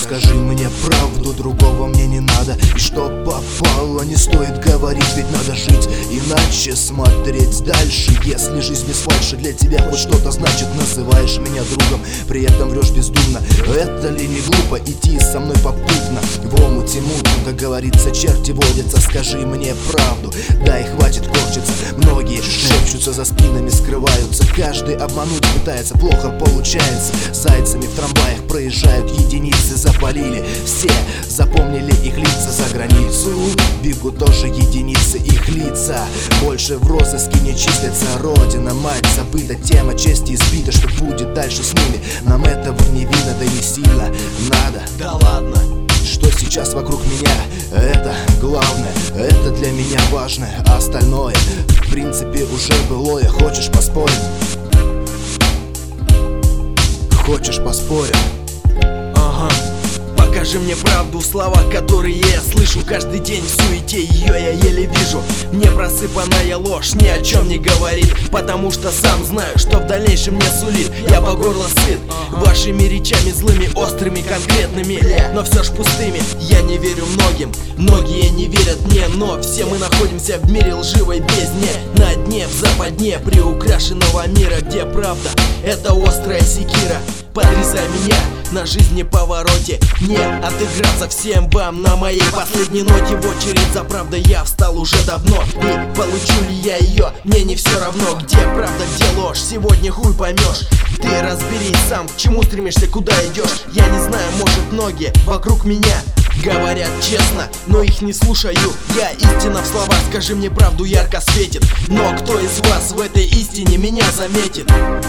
скажи мне правду, другого мне не надо. И что попало, не стоит говорить, ведь надо жить, иначе смотреть дальше. Если жизнь без фальши для тебя хоть что-то значит, называешь меня другом, при этом врешь бездумно. Это ли не глупо идти со мной попутно? В омуте мутно, как говорится, черти водятся. Скажи мне правду, да и хватит корчиться. Многие шепчутся за спинами, скрываются. Каждый обмануть пытается, плохо получается. Зайцами в трамваях проезжают единицы. Запалили все, запомнили их лица. За границу бегут тоже единицы, их лица больше в розыске не числятся. Родина, мать забыта, тема чести избита. Что будет дальше с ними, нам этого не видно, да не сильно надо. Да ладно, что сейчас вокруг меня, это главное, это для меня важное. А остальное, в принципе, уже былое. Хочешь поспорим? Хочешь поспорим? ага. Покажи мне правду в словах, которые я слышу каждый день в суете, ее я еле вижу. Мне просыпанная ложь ни о чем не говорит, потому что сам знаю, что в дальнейшем мне сулит. Я по горло сыт вашими речами злыми, острыми, конкретными, но все ж пустыми. Я не верю многим, многие не верят мне, но все мы находимся в мире лживой бездне. На дне, в западне приукрашенного мира, где правда — это острая секира. Подрезай меня на жизни повороте, не отыграться всем вам на моей последней ноте. В очередь за правдой я встал уже давно, и получу ли я ее, мне не все равно. Где правда, где ложь, сегодня хуй поймешь. Ты разберись сам, к чему стремишься, куда идешь. Я не знаю, может, многие вокруг меня говорят честно, но их не слушаю. Я истина в словах, скажи мне правду, ярко светит. Но кто из вас в этой истине меня заметит?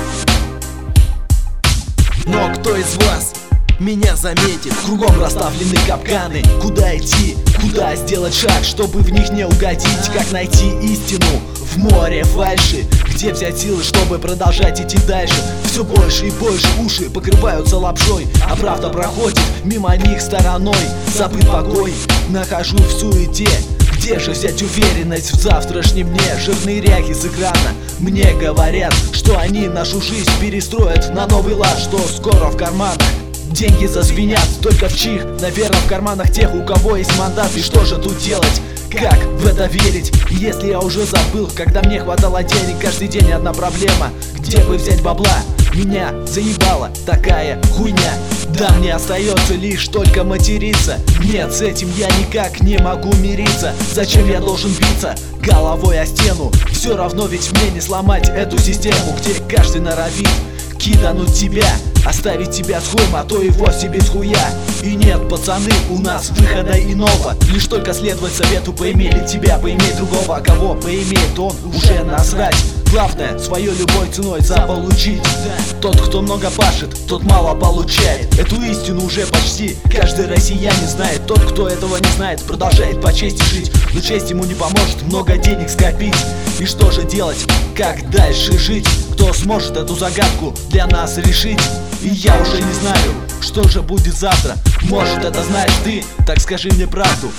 Но кто из вас меня заметит? Кругом расставлены капканы. Куда идти, куда сделать шаг, чтобы в них не угодить? Как найти истину в море фальши? Где взять силы, чтобы продолжать идти дальше? Все больше и больше уши покрываются лапшой, а правда проходит мимо них стороной. Забыт покой, нахожу в суете. Где же взять уверенность в завтрашнем дне? Жирные ряхи с экрана мне говорят, что они нашу жизнь перестроят на новый лад, что скоро в карманах деньги зазвенят. Только в чьих? Наверное, в карманах тех, у кого есть мандат. И что же тут делать? Как в это верить, если я уже забыл, когда мне хватало денег? Каждый день одна проблема: где бы взять бабла? Меня заебала такая хуйня. Да, мне остается лишь только материться. Нет, с этим я никак не могу мириться. Зачем я должен биться головой о стену? Все равно ведь мне не сломать эту систему, где каждый норовит кидануть тебя, оставить тебя с хуем, а то и вовсе без хуя. И нет, пацаны, у нас выхода иного, лишь только следовать совету: поимели тебя, поиметь другого, а кого поимеет он, уже насрать. Главное, свою любой ценой заполучить. Тот, кто много пашет, тот мало получает. Эту истину уже почти каждый россиянин знает. Тот, кто этого не знает, продолжает по чести жить, но честь ему не поможет много денег скопить. И что же делать, как дальше жить? Кто сможет эту загадку для нас решить? И я уже не знаю, что же будет завтра. Может, это знаешь ты, так скажи мне правду.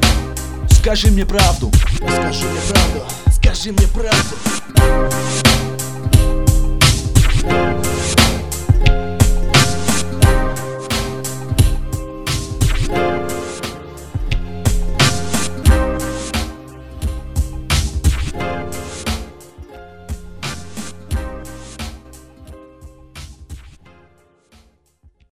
Скажи мне правду. Скажи мне правду. Скажи мне правду.